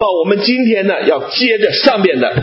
我们今天呢要接着上面的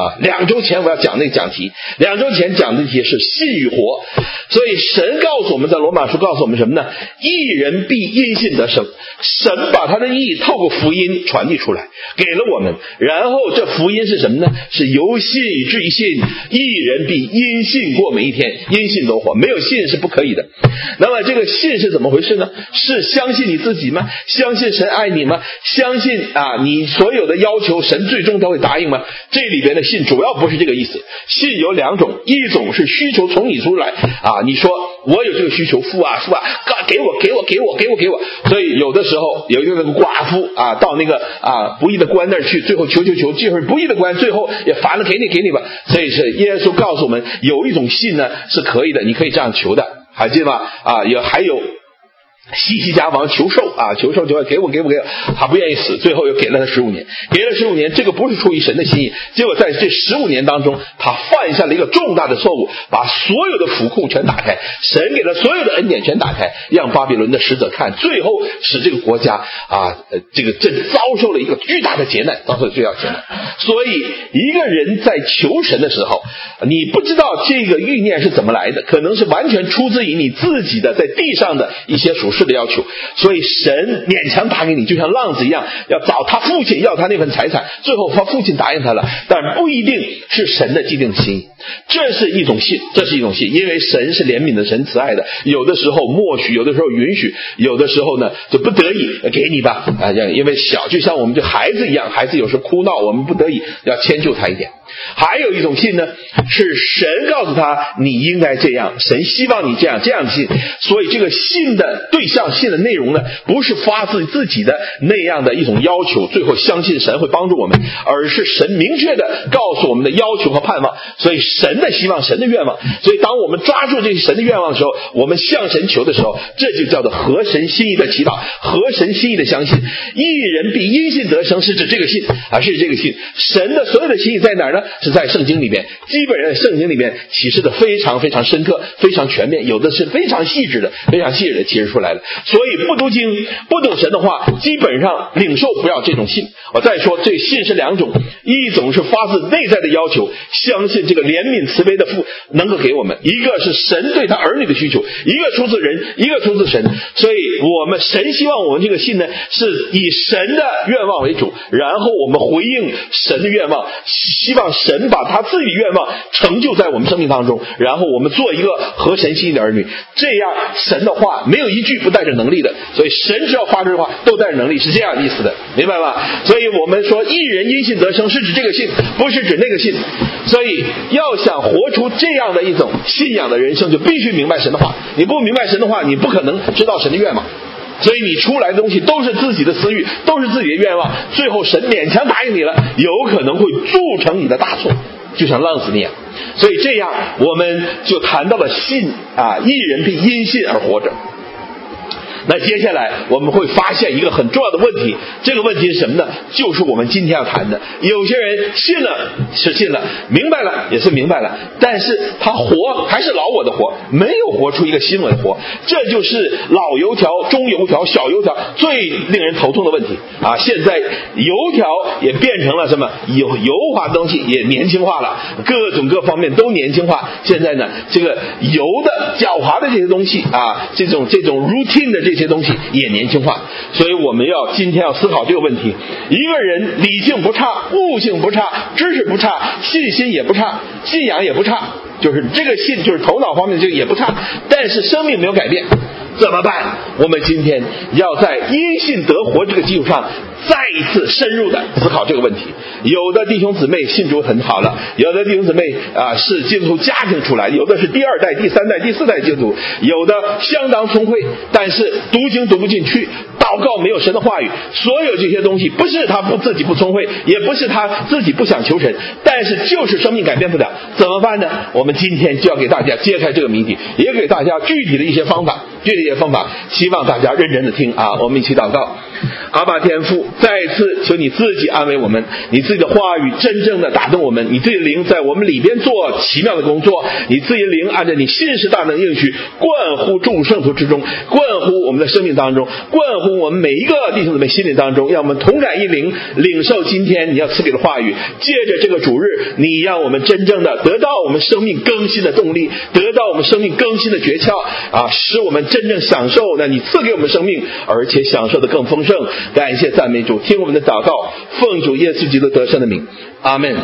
2周前我要讲那个讲题，2周前讲的题是信与活。所以神告诉我们，在罗马书告诉我们什么呢？义人必因信得生。神把他的义透过福音传递出来给了我们，然后这福音是什么呢？是由信以至于信，义人必因信过每一天，因信得活。没有信是不可以的。那么这个信是怎么回事呢？是相信你自己吗？相信神爱你吗？相信你所有的要求神最终都会答应吗？这里边的信主要不是这个意思。信有2种，一种是需求从你出来你说我有这个需求，父啊，给我。所以有的时候有一个寡妇到那个不义的官那儿去，最后求，这会儿不义的官最后也烦了，给你吧。所以是耶稣告诉我们，有一种信呢是可以的，你可以这样求的，还记得吗？还有西西家王求寿就要给我，他不愿意死，最后又给了他15年，这个不是出于神的心意。结果在这15年当中，他犯下了一个重大的错误，把所有的府库全打开，神给了所有的恩典全打开，让巴比伦的使者看，最后使这个国家这遭受了一个巨大的劫难，所以一个人在求神的时候，你不知道这个欲念是怎么来的，可能是完全出自于你自己的在地上的一些属世的要求，所以神勉强打给你，就像浪子一样，要找他父亲要他那份财产，最后他父亲答应他了，但不一定是神的既定心意。这是一种信，因为神是怜悯的，神慈爱的，有的时候默许，有的时候允许，有的时候呢就不得已给你吧因为就像我们这孩子一样，孩子有时候哭闹，我们不得已要迁就他一点。还有一种信呢，是神告诉他你应该这样，神希望你这样的信。所以这个信的对象，信的内容呢，不是发自自己的那样的一种要求，最后相信神会帮助我们，而是神明确的告诉我们的要求和盼望。所以神的希望，神的愿望。所以当我们抓住这些神的愿望的时候，我们向神求的时候，这就叫做合神心意的祈祷，合神心意的相信。义人必因信得生，是指这个信是这个信。神的所有的心意在哪儿呢？是在圣经里面，基本上圣经里面启示的非常非常深刻，非常全面，有的是非常细致的启示出来了。所以不读经不懂神的话，基本上领受不了这种信。我再说，这信是2种，一种是发自内在的要求，相信这个怜悯慈悲的父能够给我们，一个是神对他儿女的需求，一个出自人，一个出自神。所以神希望我们这个信呢，是以神的愿望为主，然后我们回应神的愿望，希望神把他自己的愿望成就在我们生命当中，然后我们做一个合神心意的儿女。这样神的话没有一句不带着能力的，所以神只要发出的话都带着能力，是这样的意思的，明白吗？所以我们说义人因信得生，是指这个信，不是指那个信。所以要想活出这样的一种信仰的人生，就必须明白神的话。你不明白神的话，你不可能知道神的愿望。所以你出来的东西都是自己的私欲，都是自己的愿望，最后神勉强答应你了，有可能会铸成你的大错，就像浪子那样。所以这样我们就谈到了信义人必因信而活着。那接下来我们会发现一个很重要的问题，这个问题是什么呢？就是我们今天要谈的。有些人信了是信了，明白了也是明白了，但是他活还是老我的活，没有活出一个新我的活。这就是老油条、中油条、小油条最令人头痛的问题现在油条也变成了什么油化的东西，也年轻化了，各种各方面都年轻化。现在呢，这个油的狡猾的这些东西这种 routine 的这些东西也年轻化。所以我们今天要思考这个问题。一个人理性不差，悟性不差，知识不差，信心也不差，信仰也不差，就是这个信就是头脑方面这个也不差，但是生命没有改变，怎么办？我们今天要在因信得活这个基础上再一次深入的思考这个问题。有的弟兄姊妹信主很好了，有的弟兄姊妹是基督徒家庭出来，有的是第2代、第3代、第4代基督徒，有的相当聪慧，但是读经读不进去，祷告没有神的话语。所有这些东西不是他自己不聪慧，也不是他自己不想求神，但是就是生命改变不了，怎么办呢？我们今天就要给大家揭开这个谜底，也给大家具体的一些方法，希望大家认真的听我们一起祷告。 阿爸天父，再一次求你自己安慰我们，你自己的话语真正的打动我们，你自己的灵在我们里边做奇妙的工作，你自己的灵按照你信实大能应许灌乎众圣徒之中，灌乎我们的生命当中，灌乎我们每一个弟兄姊妹心灵当中，让我们同感一灵，领受今天你要赐给的话语，借着这个主日，你让我们真正的得到我们生命更新的动力，得到我们生命更新的诀窍使我们真正享受那你赐给我们生命，而且享受的更丰盛。感谢赞美主，听我们的祷告，奉主耶稣基督得胜的名，阿们。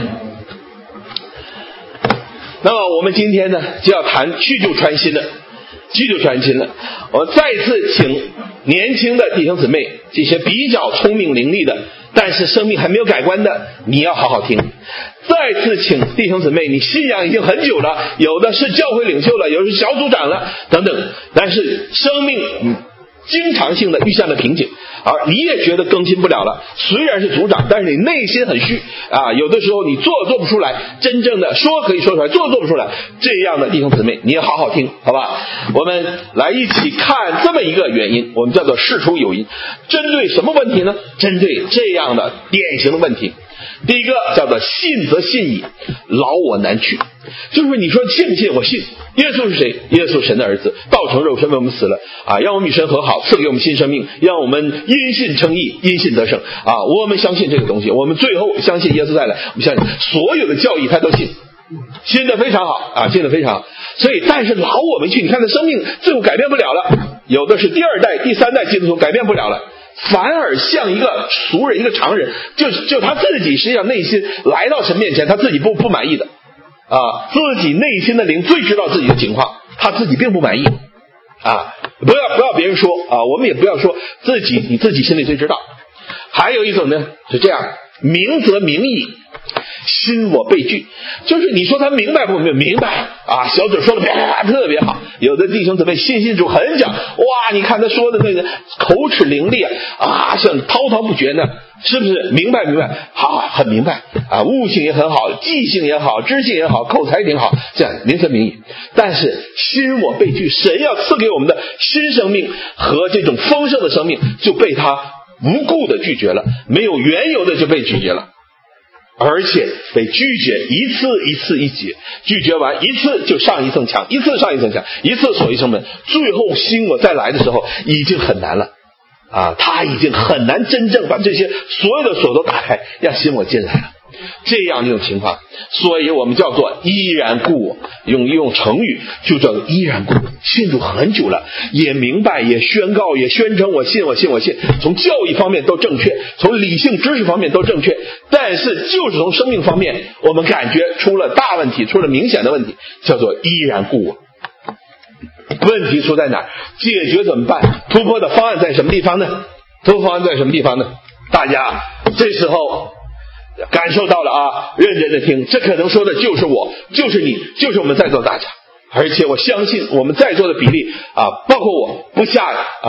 那么我们今天呢就要谈去旧传新了，我再次请年轻的弟兄姊妹，这些比较聪明伶俐的但是生命还没有改观的，你要好好听。再次请弟兄姊妹，你信仰已经很久了，有的是教会领袖了，有的是小组长了等等，但是生命经常性的遇上了瓶颈，而你也觉得更新不了了，虽然是组长，但是你内心很虚有的时候你做不出来，真正的说可以说出来，做不出来，这样的弟兄姊妹你也好好听，好吧？我们来一起看这么一个原因，我们叫做事出有因。针对什么问题呢？针对这样的典型的问题。第一个叫做信则信矣，劳我难去。就是你说信不信？我信。耶稣是谁？耶稣神的儿子，道成肉身为我们死了让我们与神和好，赐给我们新生命，让我们因信称义，因信得胜我们相信这个东西，我们最后相信耶稣再来，我们相信所有的教义他都信，信得非常好信得非常好。所以但是劳我没去，你看他生命最后改变不了了，有的是第二代第三代基督徒改变不了了，反而像一个俗人，一个常人，就他自己实际上内心来到神面前，他自己不满意的自己内心的灵最知道自己的情况，他自己并不满意不要别人说我们也不要说自己，你自己心里最知道。还有一种呢是这样，明则明矣，心我被惧，就是你说他明白不明白小嘴说的特别好，有的弟兄姊妹信主很讲，哇，你看他说的那个口齿伶俐像滔滔不绝呢，是不是明白很明白悟性也很好，记性也好，知性也好，口才也挺好，这样明则明矣。但是心我被惧，神要赐给我们的新生命和这种丰盛的生命就被他无故的拒绝了，没有缘由的就被拒绝了，而且被拒绝一次一解，拒绝完一次就上一层墙，一次上一层墙，一次锁一层门，最后新我再来的时候已经很难了他已经很难真正把这些所有的锁都打开，让新我进来了，这样一种情况。所以我们叫做依然故我，用成语就叫做依然故我。信主很久了，也明白，也宣告，也宣称我信，从教义方面都正确，从理性知识方面都正确，但是就是从生命方面我们感觉出了大问题，出了明显的问题，叫做依然故我。问题出在哪儿？解决怎么办？突破的方案在什么地方呢？大家这时候感受到了认真的听，这可能说的就是我，就是你，就是我们在座大家。而且我相信我们在座的比例包括我不下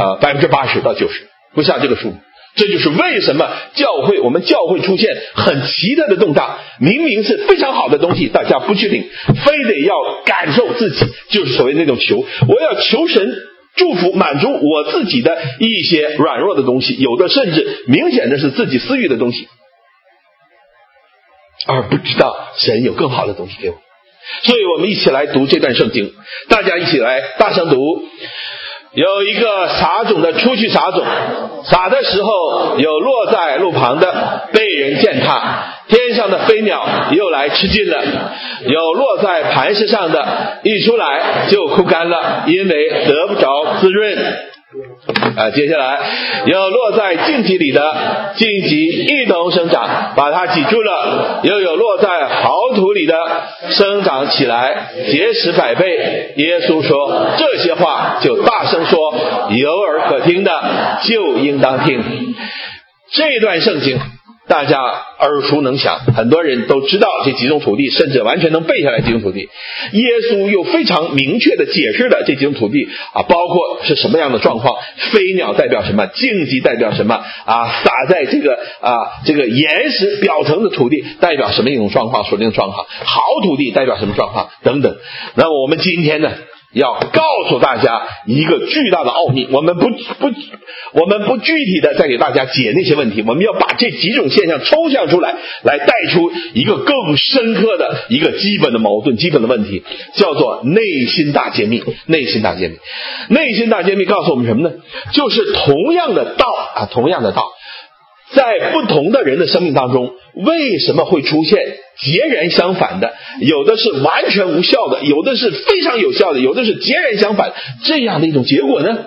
80%到90%，不下这个数目。这就是为什么我们教会出现很奇特的动荡，明明是非常好的东西，大家不去领，非得要感受自己，就是所谓那种求，我要求神祝福满足我自己的一些软弱的东西，有的甚至明显的是自己私欲的东西，而不知道神有更好的东西给我。所以我们一起来读这段圣经，大家一起来大声读。有一个撒种的出去撒种，撒的时候有落在路旁的，被人践踏，天上的飞鸟又来吃尽了；有落在磐石上的，一出来就枯干了，因为得不着滋润。接下来有落在荆棘里的，荆棘一同生长，把它挤住了；又有落在好土里的，生长起来，结实100倍。耶稣说这些话就大声说，有耳可听的就应当听。这段圣经大家耳熟能详，很多人都知道这几种土地，甚至完全能背下来几种土地。耶稣又非常明确地解释了这几种土地包括是什么样的状况，飞鸟代表什么，荆棘代表什么撒在这个岩石表层的土地代表什么一种状况，属灵的状况，好土地代表什么状况等等。那么我们今天呢要告诉大家一个巨大的奥秘。我们不具体的再给大家解那些问题，我们要把这几种现象抽象出来，来带出一个更深刻的一个基本的矛盾、基本的问题，叫做内心大揭秘。内心大揭秘，内心大揭秘告诉我们什么呢？就是同样的道，在不同的人的生命当中，为什么会出现截然相反的？有的是完全无效的，有的是非常有效的，有的是截然相反，这样的一种结果呢？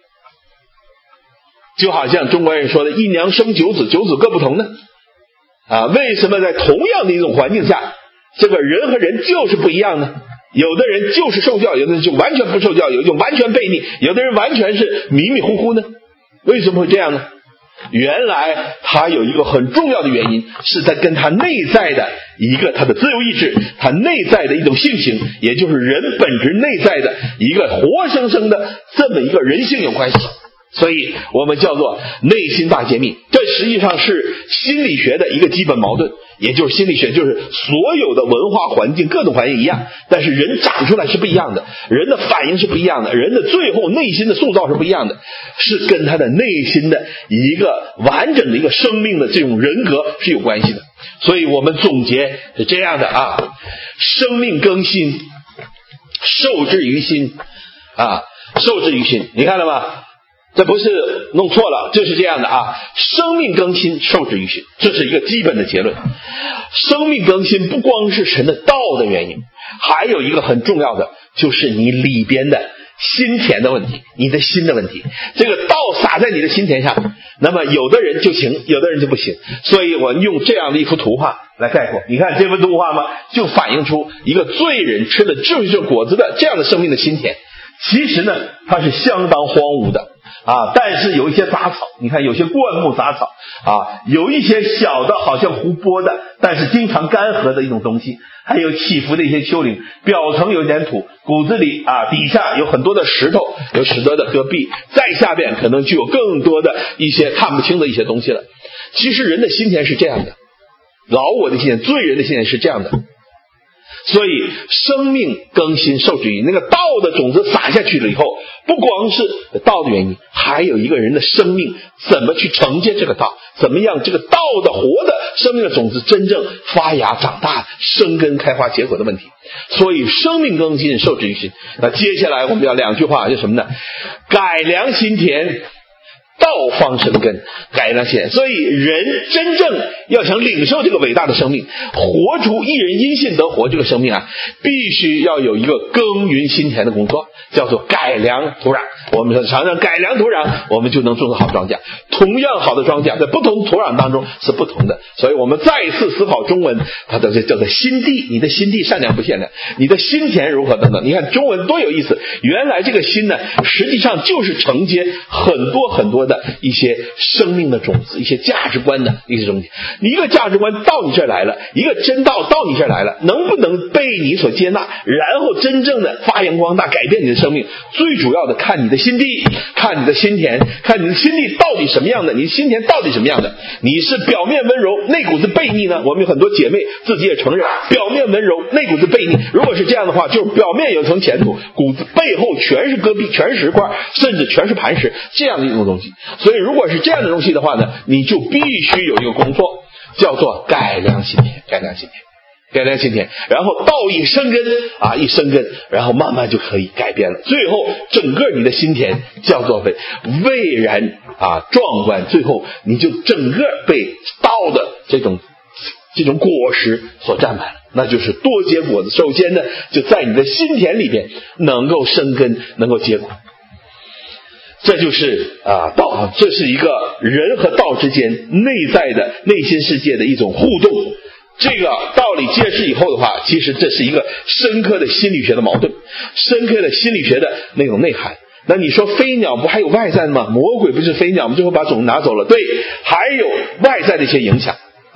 就好像中国人说的一娘生九子，九子各不同呢？为什么在同样的一种环境下，这个人和人就是不一样呢？有的人就是受教，有的人就完全不受教，有的就完全悖逆，有的人完全是迷迷糊糊呢？为什么会这样呢？原来他有一个很重要的原因，是在跟他内在的一个他的自由意志，他内在的一种性情，也就是人本质内在的一个活生生的这么一个人性有关系。所以我们叫做内心大揭秘，这实际上是心理学的一个基本矛盾，也就是心理学就是所有的文化环境各种环境一样，但是人长出来是不一样的，人的反应是不一样的，人的最后内心的塑造是不一样的，是跟他的内心的一个完整的一个生命的这种人格是有关系的。所以我们总结是这样的生命更新，受之于心受之于心，你看了吗？这不是弄错了，就是这样的生命更新，受之于心，这是一个基本的结论。生命更新不光是神的道的原因，还有一个很重要的，就是你里边的心田的问题，你的心的问题。这个道撒在你的心田上，那么有的人就行，有的人就不行。所以我用这样的一幅图画来概括，你看这幅图画吗？就反映出一个罪人吃了智慧果子的这样的生命的心田。其实呢，它是相当荒芜的但是有一些杂草，你看有些灌木杂草有一些小的好像湖泊的，但是经常干涸的一种东西，还有起伏的一些丘陵，表层有点土，骨子里底下有很多的石头，有许多的戈壁，再下边可能就有更多的一些看不清的一些东西了。其实人的心田是这样的，老我的心田，罪人的心田是这样的。所以生命更新受之于那个道的种子撒下去了以后，不光是道的原因，还有一个人的生命怎么去承接这个道，怎么样这个道的活的生命的种子真正发芽长大生根开花结果的问题。所以生命更新受之于心。那接下来我们要两句话，就什么呢？改良心田，道方生根，改良心田。所以人真正要想领受这个伟大的生命，活出一人因信得活这个生命必须要有一个耕耘心田的工作，叫做改良土壤。我们说常常改良土壤，我们就能种出好庄稼。同样好的庄稼在不同土壤当中是不同的。所以我们再一次思考中文，它的叫做心地，你的心地善良不善良，你的心田如何等等。你看中文多有意思，原来这个心呢，实际上就是承接很多很多的一些生命的种子，一些价值观的一些东西。你一个价值观到你这儿来了，一个真道到你这儿来了，能不能被你所接纳，然后真正的发扬光大，改变你的生命，最主要的看你的心地，看你的心田，看你的心地到底什么样的，你的心田到底什么样的。你是表面温柔内骨子悖逆呢？我们有很多姐妹自己也承认表面温柔内骨子悖逆，如果是这样的话，就是表面有层前土，骨子背后全是戈壁，全是石块，甚至全是磐石，这样的一种东西。所以如果是这样的东西的话呢，你就必须有一个工作，叫做改良心田，改良心田，改良心田，然后道一生根一生根，然后慢慢就可以改变了。最后整个你的心田叫做蔚然壮观，最后你就整个被道的这种果实所占满了，那就是多结果子。首先呢，就在你的心田里边能够生根，能够结果。这就是道，这是一个人和道之间内在的内心世界的一种互动。这个道理揭示以后的话，其实这是一个深刻的心理学的矛盾，深刻的心理学的那种内涵。那你说飞鸟不还有外在吗？魔鬼不是飞鸟吗？最后把种拿走了。对，还有外在的一些影响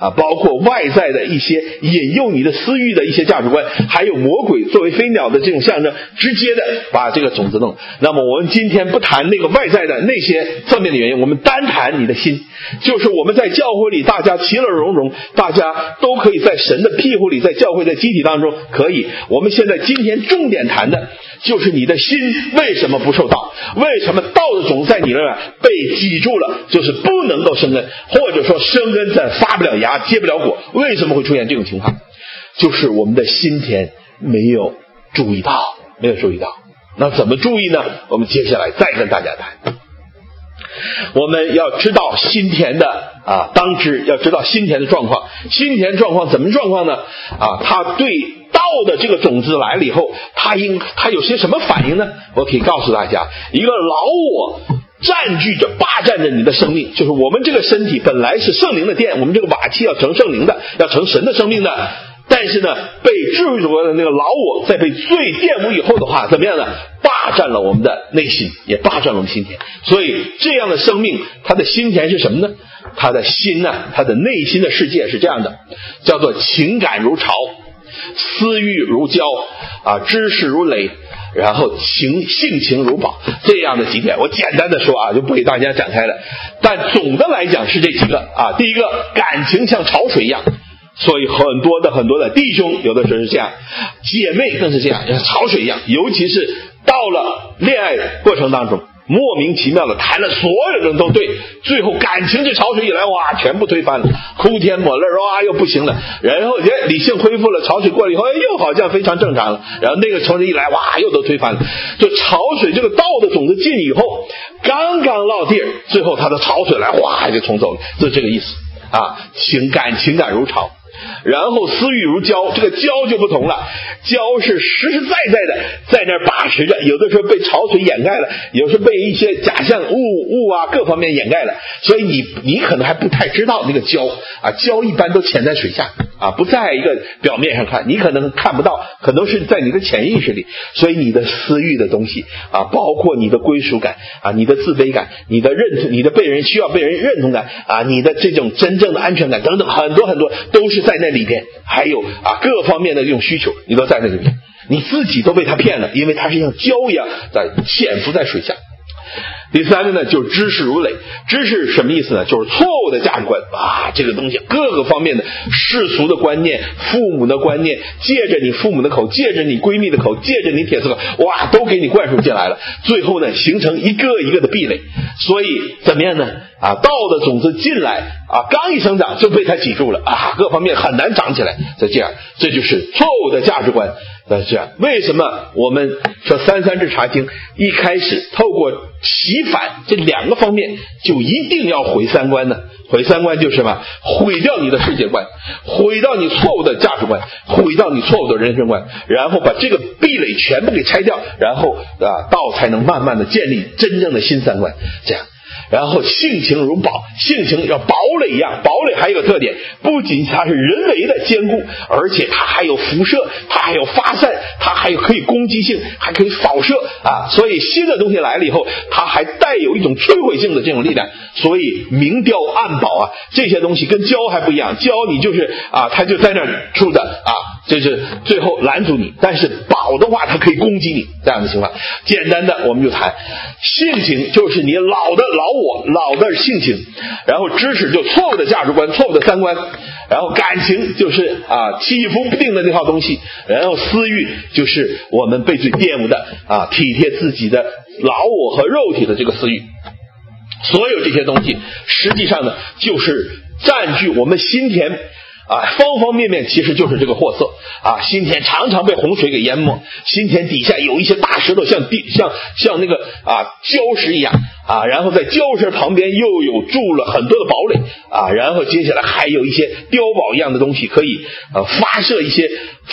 包括外在的一些引诱你的私欲的一些价值观，还有魔鬼作为飞鸟的这种象征，直接的把这个种子弄。那么我们今天不谈那个外在的那些侧面的原因，我们单谈你的心，就是我们在教会里大家其乐融融，大家都可以在神的庇护里，在教会的集体当中可以。我们现在今天重点谈的就是你的心为什么不受道，为什么道的种子在你那儿被挤住了，就是不能够生根，或者说生根但发不了芽，结不了果。为什么会出现这种情况？就是我们的心田没有注意到。那怎么注意呢？我们接下来再跟大家谈。我们要知道心田的当知，要知道心田的状况。心田状况怎么状况呢？它对道的这个种子来了以后，它有些什么反应呢？我可以告诉大家，一个老我占据着霸占着你的生命，就是我们这个身体本来是圣灵的殿，我们这个瓦器要成圣灵的，要成神的生命的，但是呢被智慧主的那个老我在被罪玷污以后的话，怎么样呢？霸占了我们的内心，也霸占了我们心田。所以这样的生命，它的心田是什么呢？它的心呢，它的内心的世界是这样的，叫做情感如潮，私欲如胶，知识如雷，然后性情如宝，这样的几点我简单的说就不给大家展开了。但总的来讲是这几个第一个，感情像潮水一样，所以很多的弟兄有的时候是这样，姐妹更是这样，像潮水一样。尤其是到了恋爱过程当中，莫名其妙的谈了所有人都对，最后感情这潮水一来，全部推翻了，哭天抹泪，又不行了。然后理性恢复了，潮水过了以后又好像非常正常了，然后那个潮水一来，又都推翻了。就潮水这个道的种子进以后，刚刚落地，最后它的潮水来，就冲走了，就是这个意思情感如潮。然后私欲如胶，这个胶就不同了，胶是实实在在的在那儿把持着，有的时候被潮水掩盖了，有时候被一些假象物各方面掩盖了，所以你可能还不太知道那个胶胶一般都潜在水下不在一个表面上看，你可能看不到，可能是在你的潜意识里。所以你的私欲的东西包括你的归属感你的自卑感，你的认同，你的需要被人认同感你的这种真正的安全感等等，很多都是在那里边。还有各方面的这种需求，你都在那里边，你自己都被他骗了，因为它是像胶一样在潜伏在水下。第三个呢，就是知识如雷。知识什么意思呢？就是错误的价值观这个东西各个方面的世俗的观念，父母的观念，借着你父母的口，借着你闺蜜的口，借着你铁丝口，都给你灌输进来了，最后呢形成一个一个的壁垒。所以怎么样呢？道的种子进来刚一生长就被它挤住了各方面很难长起来。这就是错误的价值观。这样，为什么我们说三制查经一开始透过洗反这两个方面就一定要毁三观呢？毁三观就是什么？毁掉你的世界观，毁掉你错误的价值观，毁掉你错误的人生观，然后把这个壁垒全部给拆掉，然后道才能慢慢的建立真正的新三观。这样，然后性情如宝，性情像堡垒一样。堡垒还有个特点，不仅它是人为的坚固，而且它还有辐射，它还有发散，它还有可以攻击性，还可以扫射所以新的东西来了以后，它还带有一种摧毁性的这种力量。所以明雕暗宝这些东西跟胶还不一样，胶你就是它就在那儿住的这是最后拦阻你，但是宝的话它可以攻击你，这样的情况。简单的我们就谈性情，就是你老的性情，然后知识就错误的价值观，错误的三观，然后感情就是起伏不定的那套东西，然后私欲就是我们被罪玷污的体贴自己的老我和肉体的这个私欲。所有这些东西实际上呢就是占据我们心田方方面面，其实就是这个货色心田常常被洪水给淹没，心田底下有一些大石头，像那个礁石一样然后在礁石旁边又有筑了很多的堡垒然后接下来还有一些碉堡一样的东西，可以发射一些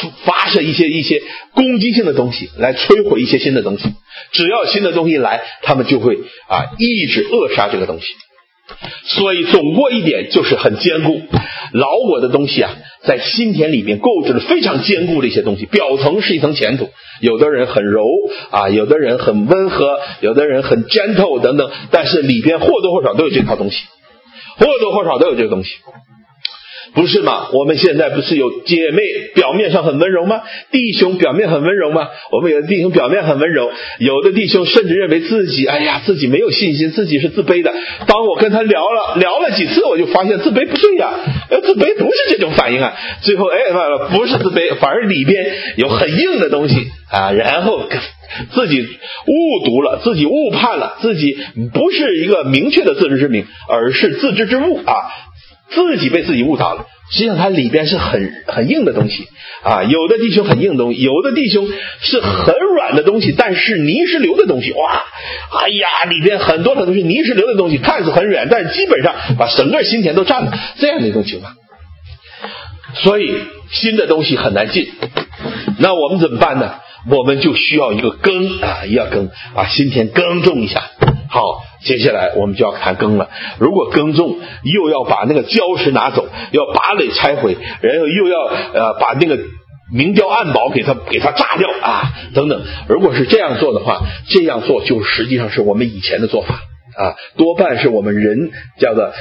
攻击性的东西来摧毁一些新的东西。只要新的东西来，他们就会一直扼杀这个东西。所以总过一点就是很坚固，老我的东西在心田里面构筑了非常坚固的一些东西，表层是一层浅土，有的人很柔有的人很温和，有的人很 gentle 等等，但是里边或多或少都有这套东西，或多或少都有这个东西。 不是吗？我们现在不是有姐妹表面上很温柔吗？弟兄表面很温柔吗？我们有的弟兄表面很温柔，有的弟兄甚至认为自己自己没有信心，自己是自卑的。当我跟他聊了几次，我就发现自卑不对呀，自卑不是这种反应啊。最后不是自卑，反而里边有很硬的东西啊，然后自己误读了，自己误判了，自己不是一个明确的自知之明，而是自知之误啊，自己被自己误导了。实际上它里边是很硬的东西啊，有的弟兄很硬的东西，有的弟兄是很软的东西，但是泥石流的东西，哇，里边很多的东西泥石流的东西，看似很软，但是基本上把整个心田都占了，这样的一种情况。所以新的东西很难进，那我们怎么办呢？我们就需要一个耕啊，要耕啊，心田耕种一下。好，接下来我们就要谈耕了。如果耕种又要把那个礁石拿走，要把垒拆毁，然后又要把那个明雕暗宝给它炸掉啊，等等。如果是这样做的话，这样做就实际上是我们以前的做法啊，多半是我们人叫做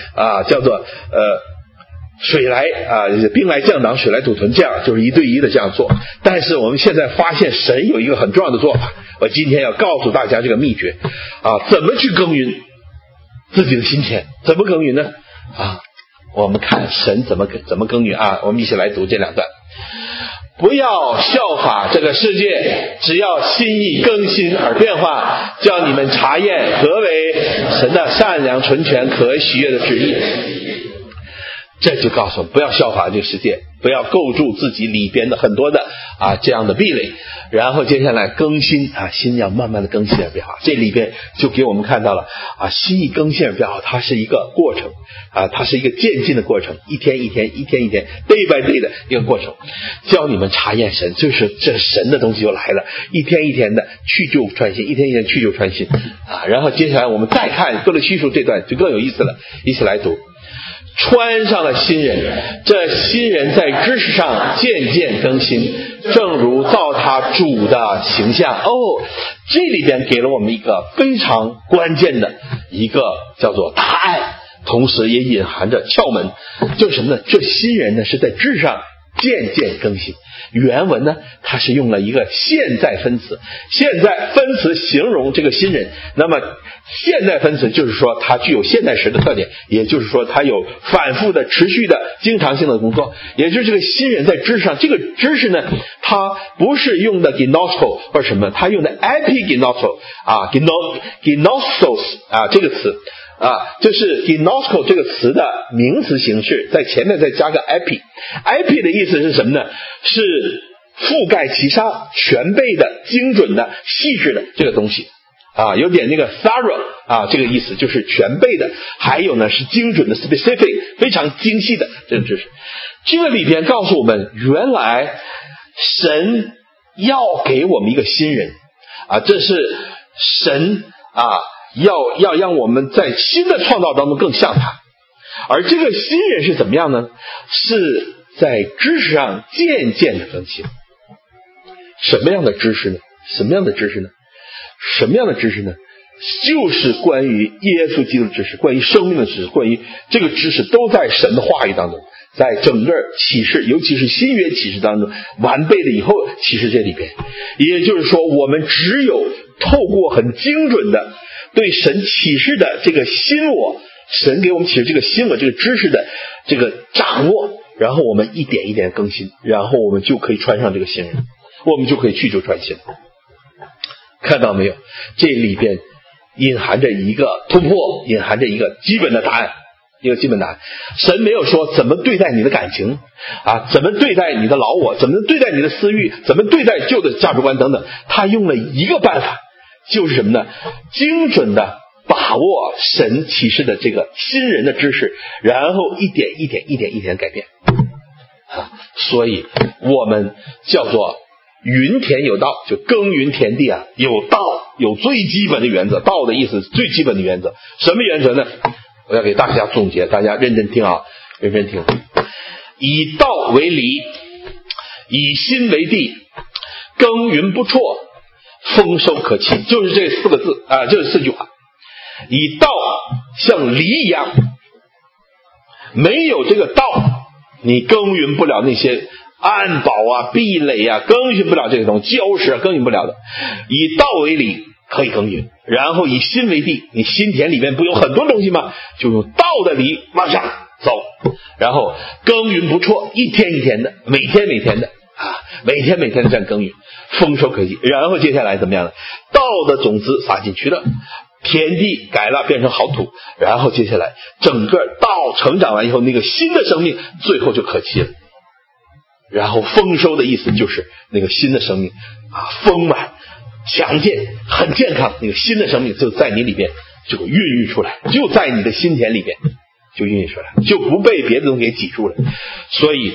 水来兵来将挡，水来土屯，这样就是一对一的这样做。但是我们现在发现神有一个很重要的做法，我今天要告诉大家这个秘诀啊，怎么去耕耘自己的心田，怎么耕耘呢？啊，我们看神怎么耕耘啊，我们一起来读这两段。不要效法这个世界，只要心意更新而变化，叫你们查验何为神的善良纯全可喜悦的旨意。这就告诉我们不要效法这个世界，不要构筑自己里边的很多的这样的壁垒，然后接下来更新心要慢慢的更新而变好。这里边就给我们看到了心意更新而变好，它是一个过程它是一个渐进的过程，一天一天 day by day 的一个过程，教你们查验神，就是这神的东西就来了，一天一天的去旧传新，一天一天去旧传新然后接下来我们再看哥罗西书这段就更有意思了，一起来读。穿上了新人，这新人在知识上渐渐更新，正如造他主的形象。这里边给了我们一个非常关键的一个叫做答案，同时也隐含着窍门，就是什么呢？这新人呢是在知识上渐渐更新。原文呢它是用了一个现在分词，现在分词形容这个新人，那么现在分词就是说它具有现在时的特点，也就是说它有反复的持续的经常性的工作，也就是这个新人在知识上，这个知识呢它不是用的 gnosko 或者什么，它用的 epignosko gnosos 这个词就是 gnosko 这个词的名词形式，在前面再加个 epi 的意思是什么呢？是覆盖其上全备的精准的细致的这个东西有点那个 thorough 这个意思，就是全备的，还有呢是精准的 specific 非常精细的这个知识。这个里边告诉我们，原来神要给我们一个新人这是神要让我们在新的创造当中更像他。而这个新人是怎么样呢？是在知识上渐渐的更新。什么样的知识呢？就是关于耶稣基督的知识，关于生命的知识，关于这个知识都在神的话语当中，在整个启示，尤其是新约启示当中完备的以后启示这里边。也就是说，我们只有透过很精准的对神启示的这个新我，神给我们启示这个新我这个知识的这个掌握，然后我们一点一点更新，然后我们就可以穿上这个新人，我们就可以去旧传新。看到没有？这里边隐含着一个突破，隐含着一个基本的答案，神没有说怎么对待你的感情怎么对待你的老我，怎么对待你的私欲，怎么对待旧的价值观等等，他用了一个办法，就是什么呢？精准的把握神启示的这个新人的知识，然后一点一点改变所以我们叫做云田有道，就耕耘田地有道，有最基本的原则。道的意思是最基本的原则。什么原则呢？我要给大家总结，大家认真听认真听。以道为犁，以心为地，耕耘不辍，丰收可期，就是这4个字这4句话。以道像犁一样，没有这个道你耕耘不了那些安保啊、壁垒啊，耕耘不了这些东西，礁石啊，耕耘不了的。以道为犁可以耕耘，然后以心为地，你心田里面不有很多东西吗？就用道的犁往上走，然后耕耘不辍，一天一天的，每天每天的每天每天的这样耕耘，丰收可喜。然后接下来怎么样呢？道的种子撒进去了，田地改了变成好土，然后接下来整个道成长完以后，那个新的生命最后就可期了。然后丰收的意思就是那个新的生命丰满强健很健康，那个新的生命就在你里边就孕育出来，就在你的心田里边就孕育出来，就不被别的东西给挤住了。所以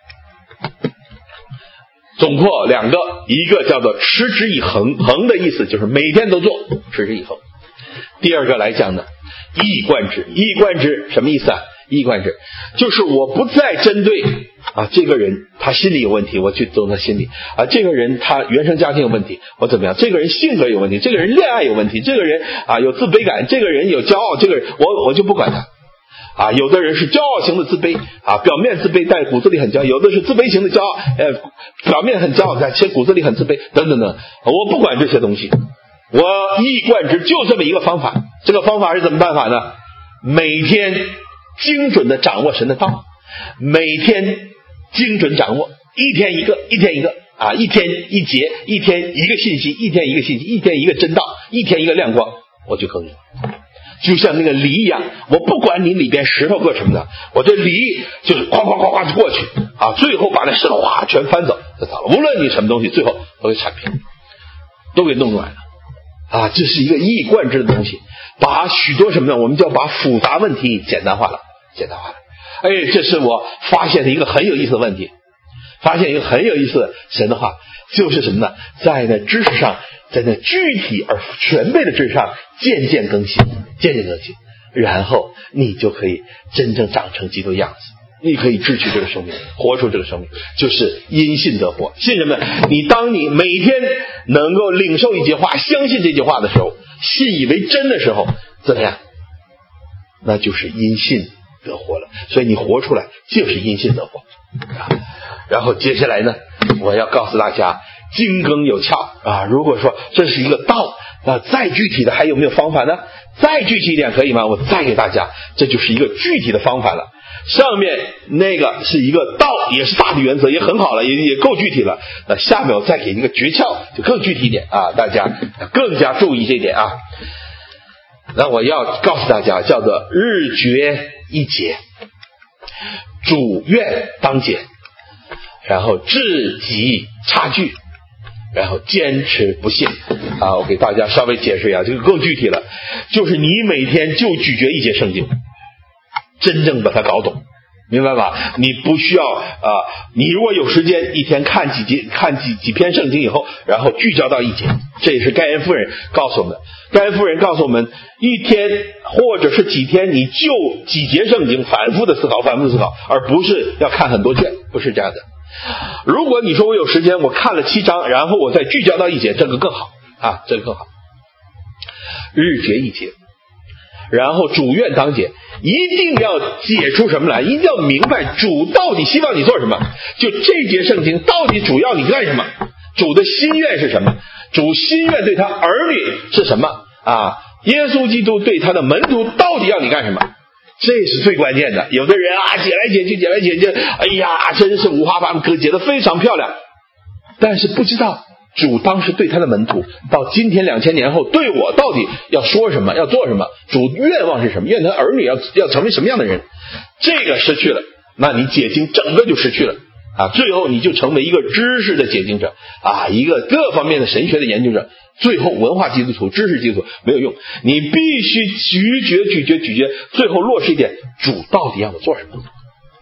总括两个，一个叫做持之以恒，恒的意思就是每天都做，持之以恒。第二个来讲呢，一以贯之。一以贯之什么意思啊？一以贯之就是我不再针对这个人他心里有问题，我去走他心里这个人他原生家庭有问题，我怎么样？这个人性格有问题，这个人恋爱有问题，这个人有自卑感，这个人有骄傲，这个人我就不管他有的人是骄傲型的自卑表面自卑但骨子里很骄傲，有的是自卑型的骄傲表面很骄傲但其实骨子里很自卑等等等，我不管这些东西，我一以贯之，就这么一个方法。这个方法是怎么办法呢？每天精准的掌握神的道，每天精准掌握，一天一个，一天一个一天一节，一天一个信息，一天一个信息，一天一个真道，一天一个亮光，我就可以。就像那个犁一样，我不管你里边石头搁什么的，我这犁就是夸夸夸夸就过去最后把那石头全翻走就走了。无论你什么东西，最后都给铲平，都给弄软了这是一个一以贯之的东西，把许多什么呢？我们就要把复杂问题简单化了。这是我发现的一个很有意思的问题，发现一个很有意思的神的话，就是什么呢？在那知识上，在那具体而全备的知识上渐渐更新，然后你就可以真正长成基督样子，你可以支取这个生命，活出这个生命，就是因信得活。信什么？当你每天能够领受一句话，相信这句话的时候，信以为真的时候，怎么样？那就是因信得活了。所以你活出来就是因信得活然后接下来呢，我要告诉大家精耕有窍如果说这是一个道，那再具体的还有没有方法呢？再具体一点可以吗？我再给大家，这就是一个具体的方法了。上面那个是一个道，也是大的原则，也很好了，也够具体了。那下面我再给一个诀窍，就更具体一点大家更加注意这一点那我要告诉大家，叫做日觉一节，主愿当解，然后知己察据，然后坚持不懈我给大家稍微解释一下，这个更具体了，就是你每天就咀嚼一节圣经，真正把它搞懂，明白吧？你不需要你如果有时间一天看几篇圣经以后，然后聚焦到一节，这也是盖恩夫人告诉我们的。盖恩夫人告诉我们，一天或者是几天，你就几节圣经反复的思考，而不是要看很多卷，不是这样的。如果你说我有时间，我看了7章，然后我再聚焦到一节，这个更好这个更好。日觉一节，然后主愿当解，一定要解出什么来，一定要明白主到底希望你做什么，就这节圣经到底主要你干什么，主的心愿是什么，主心愿对他儿女是什么耶稣基督对他的门徒到底要你干什么，这是最关键的。有的人解来解去，哎呀真是五花八门，解得非常漂亮，但是不知道主当时对他的门徒到今天2000年后对我到底要说什么，要做什么，主愿望是什么，愿他儿女要成为什么样的人，这个失去了，那你解经整个就失去了最后你就成为一个知识的解经者一个各方面的神学的研究者，最后文化基督徒、知识基督徒没有用，你必须咀嚼，最后落实一点，主到底要我做什么。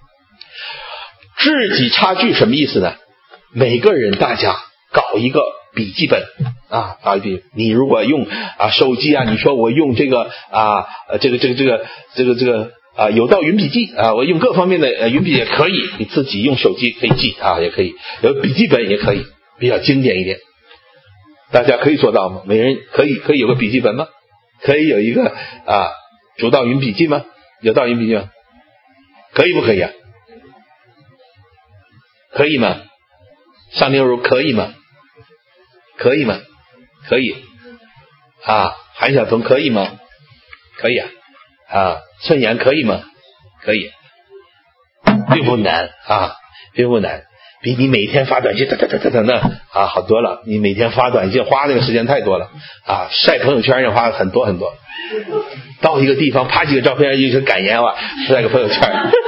知己差距什么意思呢？每个人大家搞一个笔记本你如果用手机你说我用这个有道云笔记我用各方面的云笔也可以，你自己用手机可以记也可以，有笔记本也可以，比较经典一点。大家可以做到吗？每人可以有个笔记本吗？可以有一个主道云笔记吗？有道云笔记吗？可以不可以可以吗？上牛乳可以吗？可以吗？可以啊。韩晓彤可以吗？可以啊。春阳可以吗？可以，并不难啊，并不难，比你每天发短信那好多了。你每天发短信花那个时间太多了啊，晒朋友圈也花很多很多。到一个地方拍几个照片，一个感言晒个朋友圈。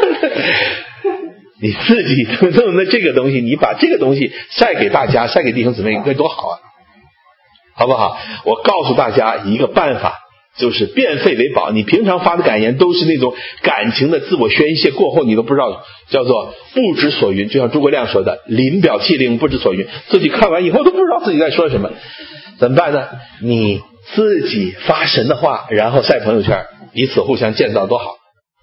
你自己弄的这个东西，你把这个东西晒给大家，晒给弟兄姊妹，该多好啊，好不好？我告诉大家一个办法，就是变废为宝。你平常发的感言都是那种感情的自我宣泄，过后你都不知道，叫做不知所云。就像诸葛亮说的，临表涕零，不知所云，自己看完以后都不知道自己在说什么，怎么办呢？你自己发神的话，然后晒朋友圈，彼此互相建造，多好。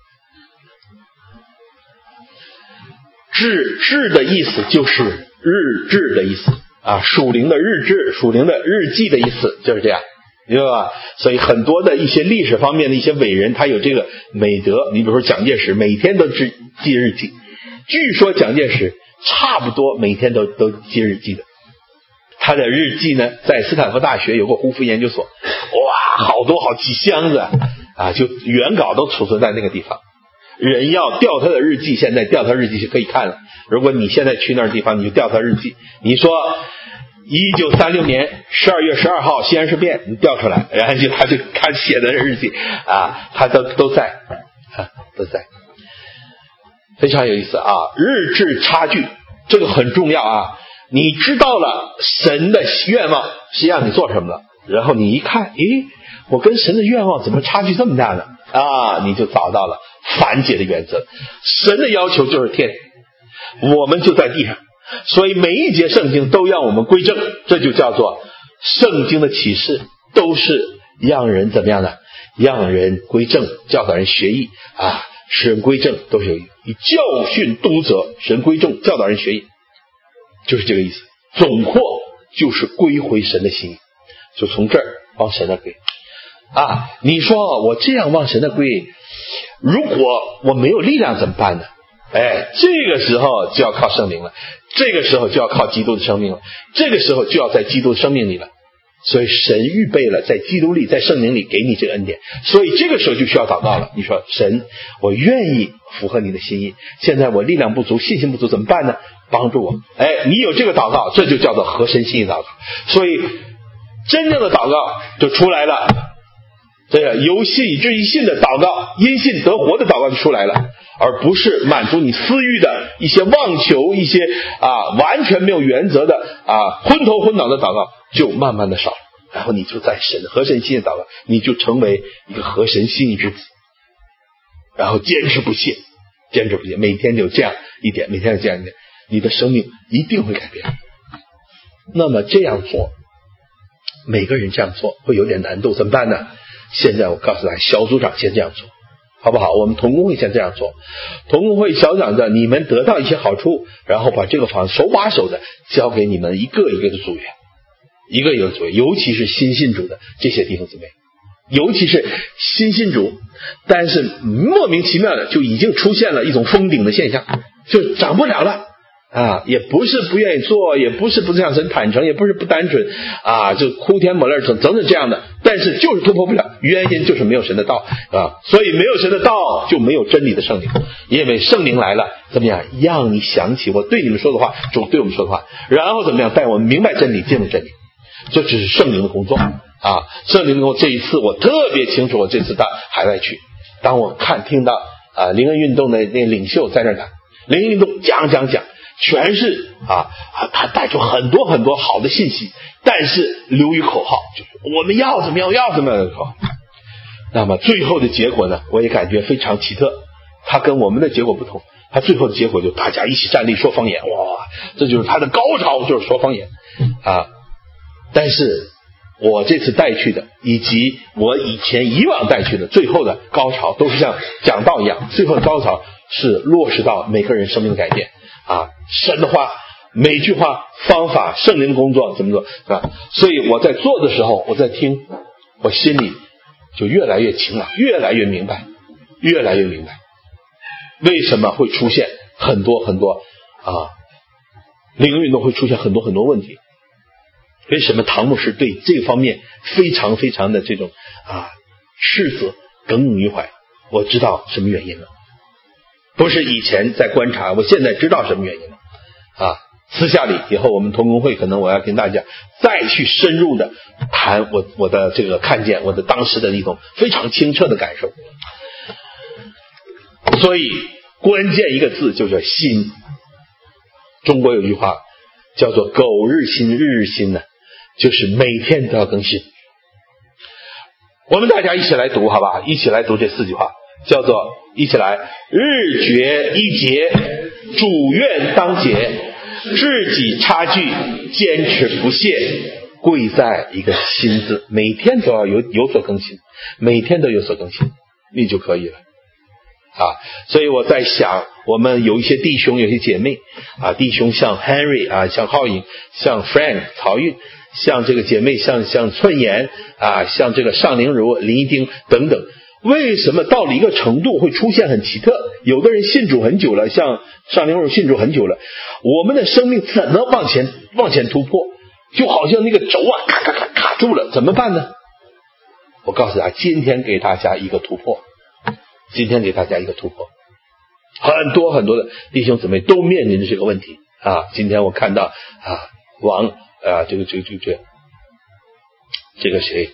志的意思就是日志的意思啊，属灵的日志，属灵的日记的意思就是这样，明白吧？所以很多的一些历史方面的一些伟人，他有这个美德。你比如说蒋介石每天都记日记，据说蒋介石差不多每天都记日记的。他的日记呢，在斯坦福大学有个胡佛研究所，哇，好多好几箱子啊，就原稿都储存在那个地方。人要调他的日记，现在调他日记是可以看了。如果你现在去那儿地方，你就调他日记。你说1936年12月12号西安事变，你调出来，然后他写的日记啊，他都在啊，都在，非常有意思啊。日志差距这个很重要啊。你知道了神的愿望是让你做什么了，然后你一看，我跟神的愿望怎么差距这么大呢？啊，你就找到了反解的原则。神的要求就是天，我们就在地上，所以每一节圣经都让我们归正，这就叫做圣经的启示都是让人怎么样呢？让人归正，教导人学义啊，使人归正，都是有以教训督责，使人归正，教导人学义，就是这个意思。总括就是归回神的心意，就从这儿往神的归啊。你说我这样往神的归，如果我没有力量怎么办呢？这个时候就要靠圣灵了，这个时候就要靠基督的生命了，这个时候就要在基督的生命里了。所以神预备了在基督里，在圣灵里给你这个恩典，所以这个时候就需要祷告了。你说神，我愿意符合你的心意，现在我力量不足，信心不足，怎么办呢？帮助我。你有这个祷告，这就叫做合神心意祷告。所以真正的祷告就出来了，这个由信以至于信的祷告，因信得活的祷告就出来了，而不是满足你私欲的一些妄求，一些完全没有原则的昏头昏脑的祷告就慢慢的少，然后你就在神合神心意祷告，你就成为一个合神心意之子，然后坚持不懈，每天就这样一点，每天就这样一点，你的生命一定会改变。那么这样做，每个人这样做会有点难度，怎么办呢？现在我告诉大家，小组长先这样做，好不好？我们同工会先这样做，同工会小长的，你们得到一些好处，然后把这个房手把手的交给你们一个一个的组员，一个一个组员，尤其是新信主的这些弟兄姊妹，尤其是新信主，但是莫名其妙的就已经出现了一种封顶的现象，就长不了了也不是不愿意做，也不是不向神坦诚，也不是不单纯就哭天抹泪等等这样的，但是就是突破不了，原因就是没有神的道所以没有神的道就没有真理的圣灵，因为圣灵来了怎么样，让你想起我对你们说的话，主对我们说的话，然后怎么样带我们明白真理，进入真理，这只是圣灵的工作圣灵的工作。这一次我特别清楚，我这次到海外去，当我听到灵恩运动的那领袖在那讲灵恩运动讲全是他带出很多很多好的信息，但是流于口号，就是我们要怎么样的口号。那么最后的结果呢，我也感觉非常奇特，他跟我们的结果不同，他最后的结果就大家一起站立说方言，哇，这就是他的高潮，就是说方言但是我这次带去的以及我以往带去的最后的高潮都是像讲道一样，最后的高潮是落实到每个人生命的改变神的话，每句话方法，圣灵工作怎么做所以我在做的时候，我在听，我心里就越来越晴朗，越来越明白为什么会出现很多很多灵运动会出现很多很多问题。为什么唐牧师对这方面非常非常的这种斥责耿耿于怀？我知道什么原因了，不是以前在观察，我现在知道什么原因了私下里以后我们同工会可能我要跟大家再去深入的谈我的这个看见，我的当时的一种非常清澈的感受。所以关键一个字就叫新。中国有句话叫做苟日新日日新呢，就是每天都要更新。我们大家一起来读好吧，一起来读这4句话，叫做一起来：日觉一节，主愿当节，知己差距，坚持不懈，贵在一个新字。每天都要有所更新，每天都有所更新，你就可以了所以我在想，我们有一些弟兄有些姐妹弟兄像 Henry 像浩颖，像 Frank 曹运，像这个姐妹像寸妍像这个尚灵如林一丁等等，为什么到了一个程度会出现很奇特？有的人信主很久了，像尚灵如信主很久了，我们的生命怎么往前突破？就好像那个轴卡住了，怎么办呢？我告诉大家，今天给大家一个突破。很多很多的弟兄姊妹都面临着这个问题今天我看到这个谁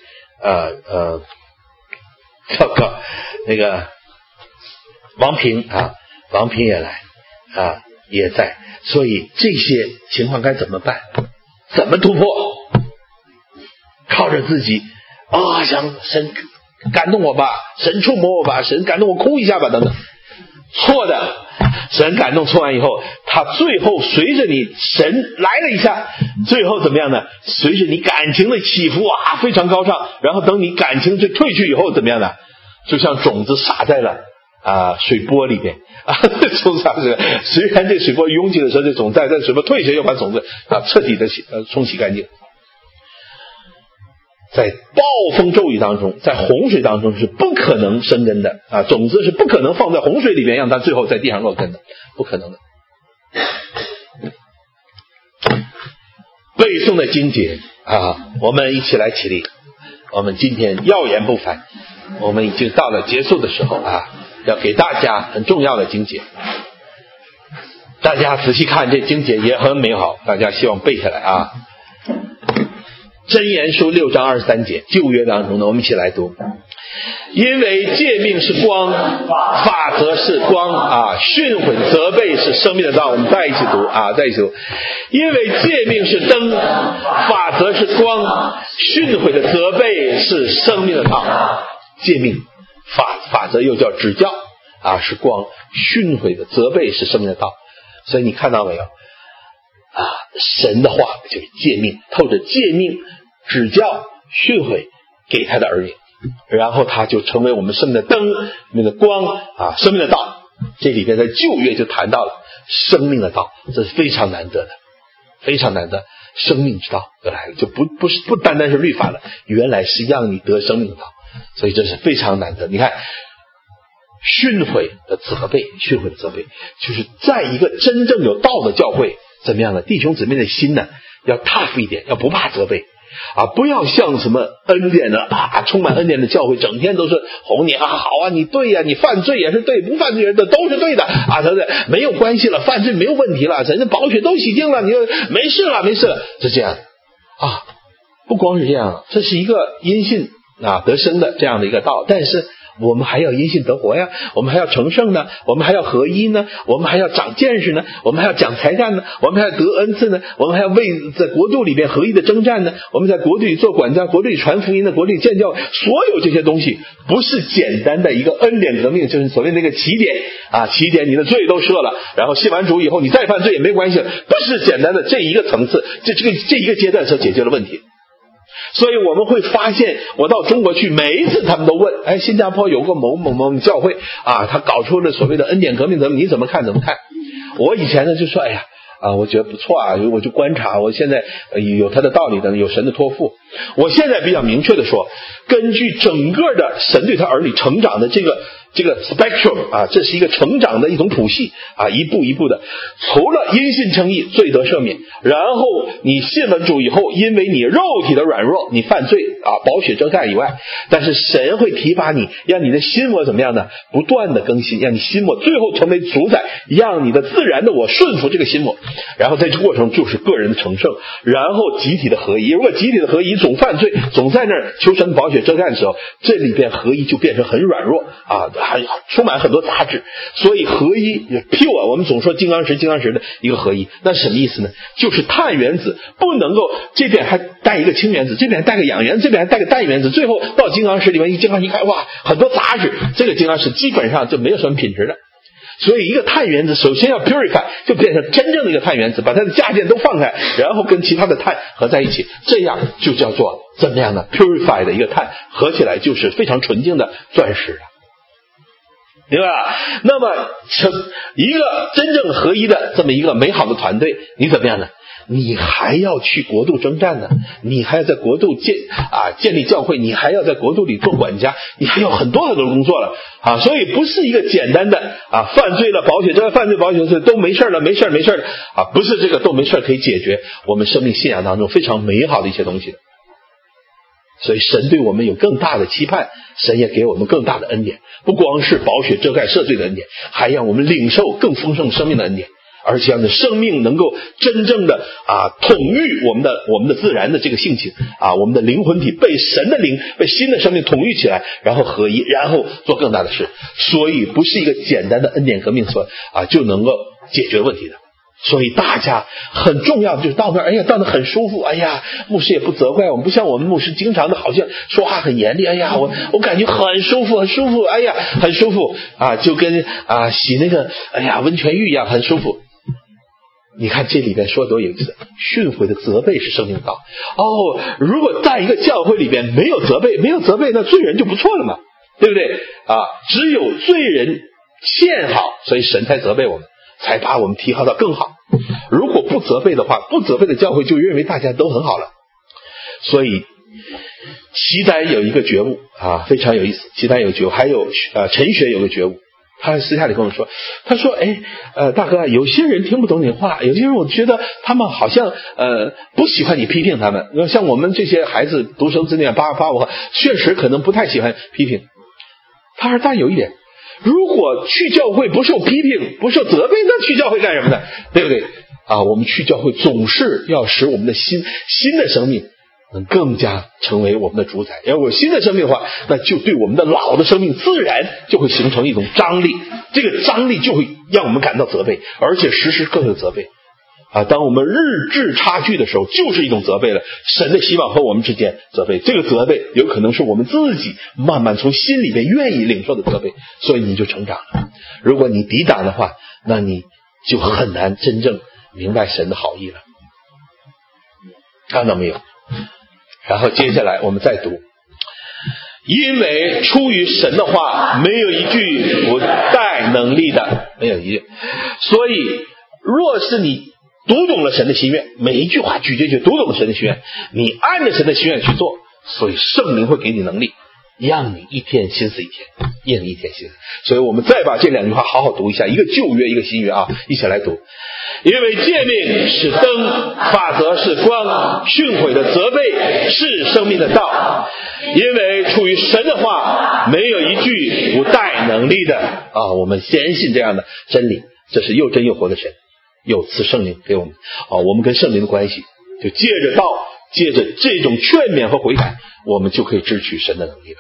那个王平也来也在，所以这些情况该怎么办？怎么突破？靠着自己想神感动我吧，神触摸我吧，神感动我哭一下吧，等等。错的，神感动错完以后，他最后随着你神来了一下，最后怎么样呢？随着你感情的起伏非常高尚，然后等你感情退去以后怎么样呢？就像种子撒在了水波里边虽然这水波涌起的时候，这种在水波退去又把种子彻底的冲洗干净。在暴风骤雨当中，在洪水当中是不可能生根的种子是不可能放在洪水里面让它最后在地上落根的，不可能的。背诵的经节我们一起来起立。我们今天要言不凡，我们已经到了结束的时候要给大家很重要的经节。大家仔细看，这经节也很美好，大家希望背下来箴言书6章23节，旧约当中的，我们一起来读。因为诫命是光，法则是光训诲责备是生命的道。我们再一起读再一起读。因为诫命是灯，法则是光，训诲的责备是生命的道。诫命法则又叫指教是光，训诲的责备是生命的道。所以你看到没有神的话就是诫命，透着诫命指教训诲给他的儿女，然后他就成为我们生命的灯，那个光生命的道。这里边在旧约就谈到了生命的道，这是非常难得的，非常难得。生命之道得来了，就不单单是律法了，原来是让你得生命的道，所以这是非常难得。你看训诲的责备就是在一个真正有道的教会怎么样呢？弟兄姊妹的心呢要 tough 一点，要不怕责备不要像什么恩典的充满恩典的教会整天都是哄你好你对呀，你犯罪也是对，不犯罪也都是对的对不对？没有关系了，犯罪没有问题了，咱这宝血都洗净了，你就没事了是这样不光是这样，这是一个因信得生的这样的一个道，但是我们还要因信得活呀，我们还要成圣呢，我们还要合一呢，我们还要长见识呢，我们还要讲才干呢，我们还要得恩赐呢，我们还要为在国度里边合一的征战呢，我们在国度里做管家，国度里传福音的，国度里建教，所有这些东西不是简单的一个恩典革命，就是所谓那个起点你的罪都赦了，然后信完主以后你再犯罪也没关系了，不是简单的这一个层次，这一个阶段所解决了问题。所以我们会发现，我到中国去，每一次他们都问新加坡有个某教会他搞出了所谓的恩典革命，你怎么看？我以前呢就说我觉得不错我就观察，我现在有他的道理的，有神的托付。我现在比较明确的说，根据整个的神对他儿女成长的这个这个 spectrum 啊，这是一个成长的一种谱系啊，一步一步的，除了因信称义，罪得赦免，然后你信了主以后，因为你肉体的软弱，你犯罪啊，宝血遮盖以外，但是神会提拔你，让你的心魔怎么样呢？不断的更新，让你心魔最后成为主宰，让你的自然的我顺服这个心魔，然后在这过程就是个人的成圣，然后集体的合一。如果集体的合一总犯罪，总在那儿求神的宝血遮盖的时候，这里边合一就变成很软弱啊，还充满很多杂质。所以合一 pure， 我们总说金刚石的一个合一，那什么意思呢？就是碳原子不能够这边还带一个氢原子，这边带个氧原子，这边还带个氮原子，最后到金刚石里面，金刚石一看，哇，很多杂质，这个金刚石基本上就没有什么品质的。所以一个碳原子首先要 purify， 就变成真正的一个碳原子，把它的价键都放开，然后跟其他的碳合在一起，这样就叫做怎么样呢？ purify 的一个碳合起来就是非常纯净的钻石了，对吧？那么一个真正合一的这么一个美好的团队，你怎么样呢？你还要去国度征战呢，你还要在国度建立教会，你还要在国度里做管家，你还有很多工作了啊！所以不是一个简单的犯罪了保险，这个犯罪保险都没事了啊，不是这个都没事可以解决我们生命信仰当中非常美好的一些东西的。所以神对我们有更大的期盼，神也给我们更大的恩典，不光是宝血遮盖赦罪的恩典，还让我们领受更丰盛生命的恩典，而且让生命能够真正的统御我们的自然的这个性情我们的灵魂体被神的灵被新的生命统御起来，然后合一，然后做更大的事。所以不是一个简单的恩典革命就能够解决问题的。所以大家很重要的就是到那儿，到那很舒服，牧师也不责怪我们，不像我们牧师经常的好像说话很严厉，我感觉很舒服，很舒服就跟洗那个温泉浴一样，很舒服。你看这里边说多有意思，训诲的责备是生命的道。如果在一个教会里边没有责备，那罪人就不错了嘛，对不对只有罪人欠好，所以神才责备我们，才把我们提高到更好。如果不责备的话，不责备的教会就认为大家都很好了。所以齐丹有一个觉悟非常有意思，齐丹有觉悟，还有陈学有个觉悟。他私下里跟我说，他说大哥，有些人听不懂你的话，有些人我觉得他们好像不喜欢你批评他们，像我们这些孩子独生子女85后确实可能不太喜欢批评。他说但有一点，如果去教会不受批评不受责备，那去教会干什么呢？对不对我们去教会总是要使我们的新的生命能更加成为我们的主宰。要有新的生命的话，那就对我们的老的生命自然就会形成一种张力，这个张力就会让我们感到责备，而且时时刻刻责备当我们日志差距的时候，就是一种责备了。神的希望和我们之间责备，这个责备有可能是我们自己慢慢从心里面愿意领受的责备，所以你就成长了。如果你抵挡的话，那你就很难真正明白神的好意了。看到没有？然后接下来我们再读，因为出于神的话没有一句不带能力的，没有一句。所以若是你读懂了神的心愿，每一句话咀嚼读懂了神的心愿，你按着神的心愿去做，所以圣灵会给你能力，让你一天心思一天，应一天心思。所以我们再把这两句话好好读一下，一个旧约一个新约一起来读。因为诫命是灯，法则是光，训诲的责备是生命的道。因为出于神的话没有一句不带能力的我们坚信这样的真理，这是又真又活的神，又赐圣灵给我们我们跟圣灵的关系就借着道，借着这种劝勉和悔改，我们就可以支取神的能力了。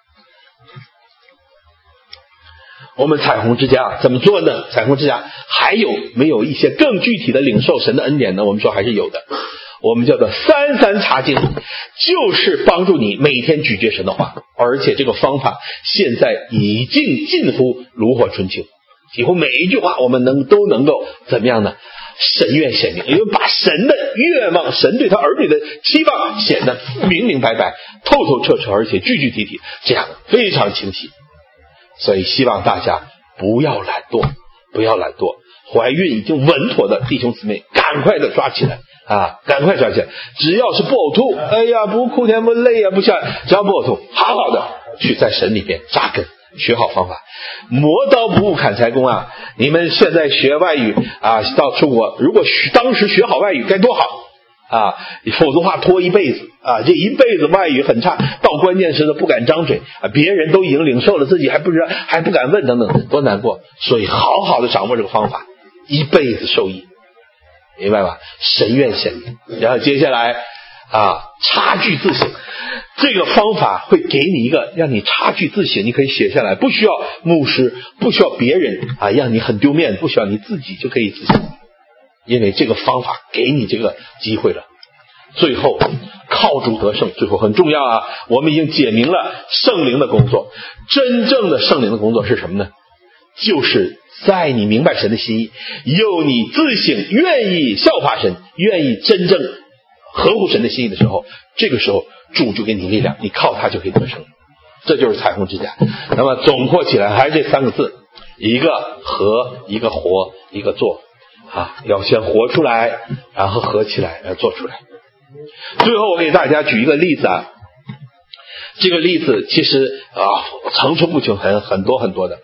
我们彩虹之家怎么做呢？彩虹之家还有没有一些更具体的领受神的恩典呢？我们说还是有的。我们叫做33查经，就是帮助你每天咀嚼神的话，而且这个方法现在已经近乎炉火纯青，几乎每一句话我们都能够怎么样呢？神愿显明，因为把神的愿望，神对他儿女的期望显得明明白白，透透彻彻，而且具具体体，这样非常清晰。所以希望大家不要懒惰，怀孕已经稳妥的弟兄姊妹赶快的抓起来赶快抓起来，只要是不呕吐，不哭天不累不笑，只要不呕吐，好好的去在神里边扎根， 学好方法。磨刀不误砍柴工啊！你们现在学外语啊，到出国，如果当时学好外语该多好啊！否则的话拖一辈子啊，这一辈子外语很差，到关键时都不敢张嘴啊，别人都已经领受了，自己还不知道，还不敢问等等，多难过。所以好好的掌握这个方法，一辈子受益，明白吧？神愿显明。然后接下来啊，察据自省，这个方法会给你一个让你察据自省，你可以写下来，不需要牧师，不需要别人啊，让你很丢面，不需要，你自己就可以自省，因为这个方法给你这个机会了。最后靠主得胜，最后很重要啊！我们已经解明了圣灵的工作，真正的圣灵的工作是什么呢？就是在你明白神的心意，有你自省，愿意效法神，愿意真正合乎神的心意的时候，这个时候主就给你力量，你靠他就可以得胜。这就是彩虹之家。那么总括起来还是这三个字，一个合，一个活，一个做啊，要先活出来，然后合起来，然后做出来。最后我给大家举一个例子啊，这个例子其实层出不穷，很多的。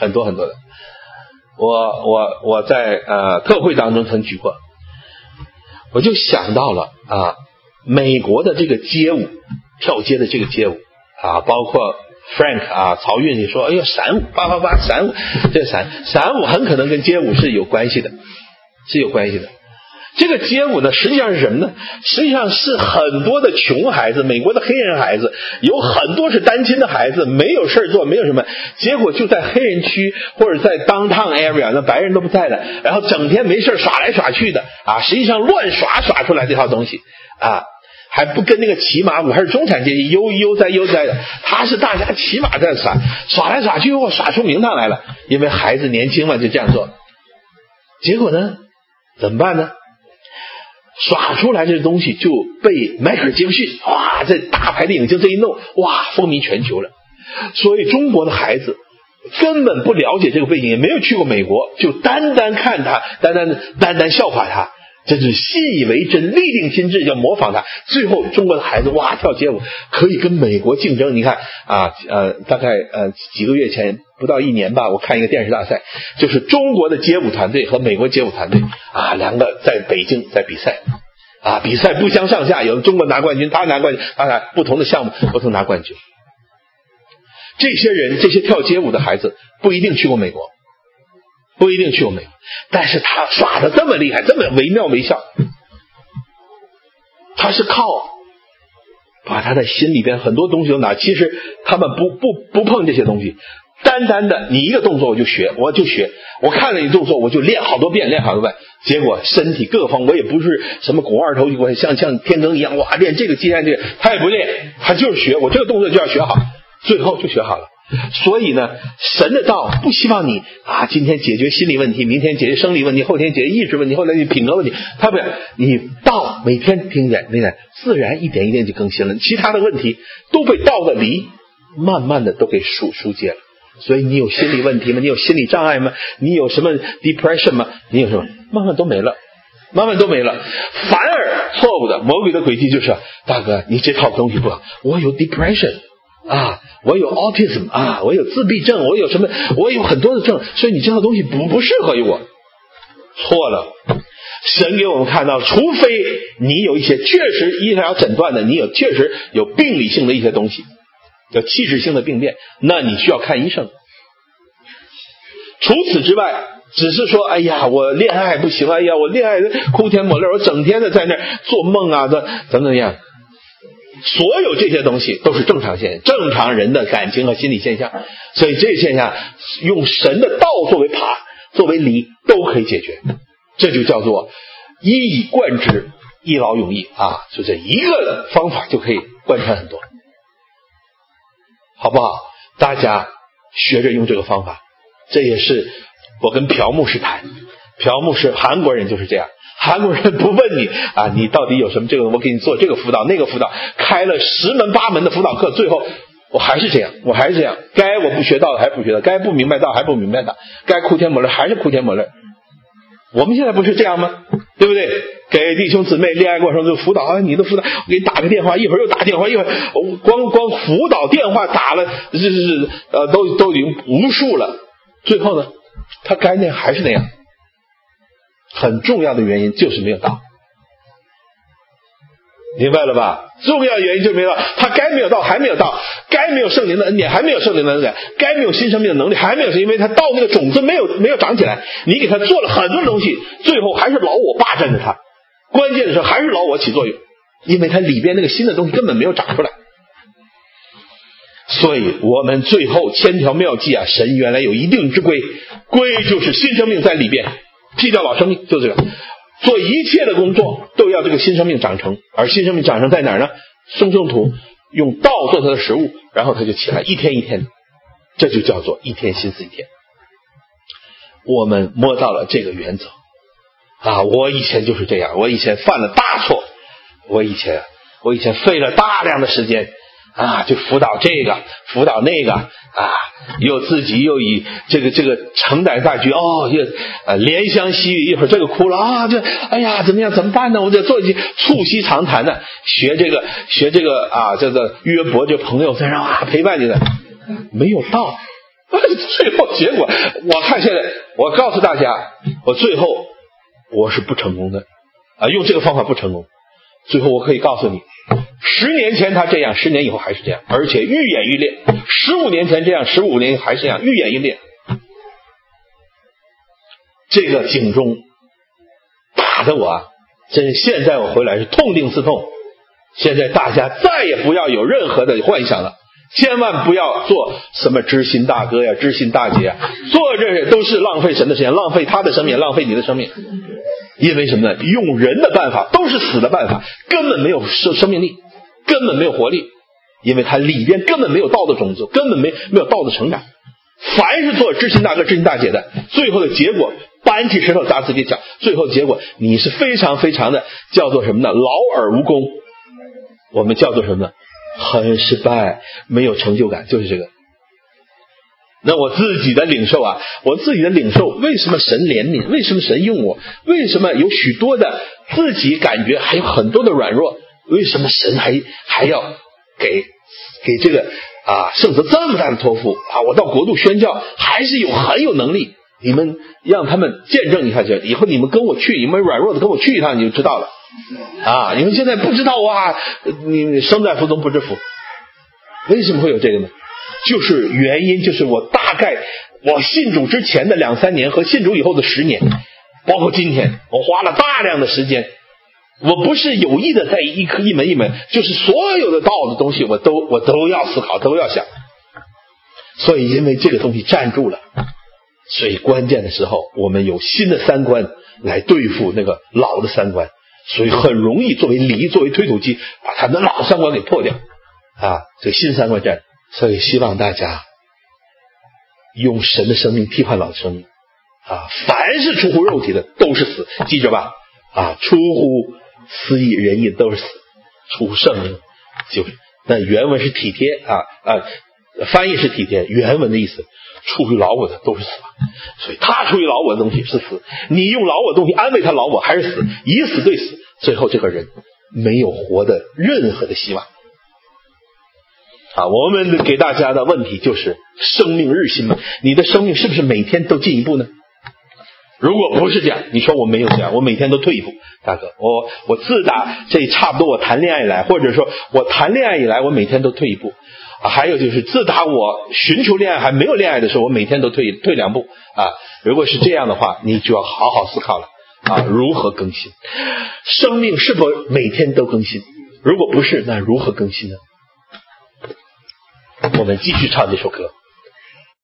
我在特会当中曾举过，我就想到了美国的这个街舞，跳街的这个街舞啊，包括 Frank 啊，曹韵你说，哎呦闪舞888闪舞，这闪舞很可能跟街舞是有关系的。这个街舞呢，实际上是什么呢？实际上是很多的穷孩子，美国的黑人孩子，有很多是单亲的孩子，没有事做，没有什么，结果就在黑人区或者在 downtown area， 那白人都不在了，然后整天没事耍来耍去的啊，实际上乱耍出来这套东西啊，还不跟那个骑马舞还是中产阶级悠哉的，他是大家骑马在耍来耍去，耍出名堂来了，因为孩子年轻嘛，就这样做。结果呢，怎么办呢？耍出来这东西就被迈克尔·杰弗逊哇，这大牌的影星这一弄，哇，风靡全球了。所以中国的孩子根本不了解这个背景，也没有去过美国，就单看他，单效法他，这是信以为真，立定心志要模仿他。最后中国的孩子哇，跳街舞可以跟美国竞争。你看大概几个月前不到1年吧，我看一个电视大赛，就是中国的街舞团队和美国街舞团队两个在北京在比赛比赛不相上下，有的中国拿冠军，他拿冠军，不同的项目不同拿冠军。这些人，这些跳街舞的孩子不一定去过美国，但是他耍得这么厉害，这么惟妙惟肖，他是靠把他的心里边很多东西都拿，其实他们不碰这些东西，单的你一个动作我就学，我看了你动作我就练好多遍，结果身体各方我也不是什么肱二头肌，我像天罡一样哇练这个肌练这个，他也不练，他就是学，我这个动作就要学好，最后就学好了。所以呢，神的道不希望你今天解决心理问题，明天解决生理问题，后天解决意志问题，后来你品格问题，他不，你道每天听见自然一点一点就更新了，其他的问题都被道的理慢慢的都给疏解了。所以你有心理问题吗？你有心理障碍吗？你有什么 depression 吗？你有什么？慢慢都没了。反而错误的魔鬼的诡计就是大哥你这套东西不好，我有 depression我有 autism我有自闭症，我有什么，我有很多的症，所以你这套东西不适合于我。错了，神给我们看到，除非你有一些确实医疗诊断的，你确实有病理性的一些东西，有器质性的病变，那你需要看医生。除此之外，只是说哎呀我恋爱不行，哎呀我恋爱哭天抹泪，我整天的在那做梦怎么样，所有这些东西都是正常现象，正常人的感情和心理现象，所以这些现象用神的道作为理都可以解决，这就叫做一以贯之，一劳永逸就这一个方法就可以贯穿很多，好不好？大家学着用这个方法。这也是我跟朴牧师谈，朴牧师韩国人就是这样，韩国人不问你你到底有什么这个，我给你做这个辅导那个辅导，开了10门8门的辅导课，最后我还是这样，该我不学到的还不学到，该不明白到还不明白到，该哭天抹泪还是哭天抹泪。我们现在不是这样吗？对不对？ 给弟兄姊妹恋爱过程中辅导你的辅导，我给你打个电话，一会儿又打电话，一会儿光辅导电话打了都已经无数了。最后呢，他该那样还是那样。很重要的原因就是没有到，明白了吧？重要原因就是没有到，他该没有到还没有到，该没有圣灵的恩典还没有圣灵的恩典，该没有新生命的能力还没有，是因为他到那个种子没有长起来。你给他做了很多东西，最后还是老我霸占着他，关键的时候还是老我起作用，因为他里边那个新的东西根本没有长出来。所以我们最后千条妙计啊，神原来有一定之规，规就是新生命在里边，剔掉老生命，就这个。做一切的工作都要这个新生命长成，而新生命长成在哪儿呢？松土，用道做它的食物，然后它就起来，一天一天，这就叫做一天新似一天。我们摸到了这个原则啊！我以前就是这样，我以前犯了大错，我以前费了大量的时间啊，就辅导这个辅导那个啊，又自己又以这个承担下去怜香惜玉，一会儿这个哭了啊，哎呀怎么样怎么办呢？我就做一些促膝长谈的，学这个啊，这个约伯这朋友在那陪伴你的，没有到，最后结果我看现在，我告诉大家，我最后我是不成功的啊，用这个方法不成功。最后我可以告诉你，10年前他这样，10年以后还是这样，而且愈演愈烈。15年前这样，15年还是这样，愈演愈烈。这个警钟打得我真是现在我回来是痛定思痛。现在大家再也不要有任何的幻想了，千万不要做什么知心大哥呀、知心大姐啊，做这些都是浪费神的时间，浪费他的生命，浪费你的生命。因为什么呢？用人的办法都是死的办法，根本没有生命力，根本没有活力，因为它里边根本没有道的种子，根本没有道的成长。凡是做知心大哥知心大姐的，最后的结果搬起石头砸自己脚，最后结果你是非常非常的叫做什么呢？劳而无功。我们叫做什么呢？很失败，没有成就感，就是这个。那我自己的领受为什么神怜悯？为什么神用我？为什么有许多的自己感觉还有很多的软弱？为什么神还要给这个圣子这么大的托付啊？我到国度宣教还是很有能力，你们让他们见证一下去，以后你们跟我去，你们软弱的跟我去一趟，你就知道了啊！你们现在不知道你生在福中不知福，为什么会有这个呢？就是原因就是我信主之前的2-3年和信主以后的10年，包括今天，我花了大量的时间，我不是有意的在一门一门，就是所有的道的东西我都要思考，都要想。所以因为这个东西站住了，所以关键的时候我们有新的三观来对付那个老的三观，所以很容易作为推土机把他的老三观给破掉啊，这个新三观站。所以希望大家用神的生命替换老的生命啊！凡是出乎肉体的都是死，记着吧啊！出乎私意人意都是死，出乎圣灵就是那原文是体贴翻译是体贴，原文的意思出于老我的都是死亡。所以他出于老我的东西是死，你用老我的东西安慰他老我还是死，以死对死，最后这个人没有活的任何的希望。我们给大家的问题就是生命日新嘛，你的生命是不是每天都进一步呢？如果不是这样，你说我没有这样，我每天都退一步，大哥，我自打这差不多我谈恋爱以来，或者说我谈恋爱以来，我每天都退一步还有就是自打我寻求恋爱还没有恋爱的时候，我每天都退2步如果是这样的话，你就要好好思考了如何更新生命，是否每天都更新？如果不是，那如何更新呢？我们继续唱这首歌。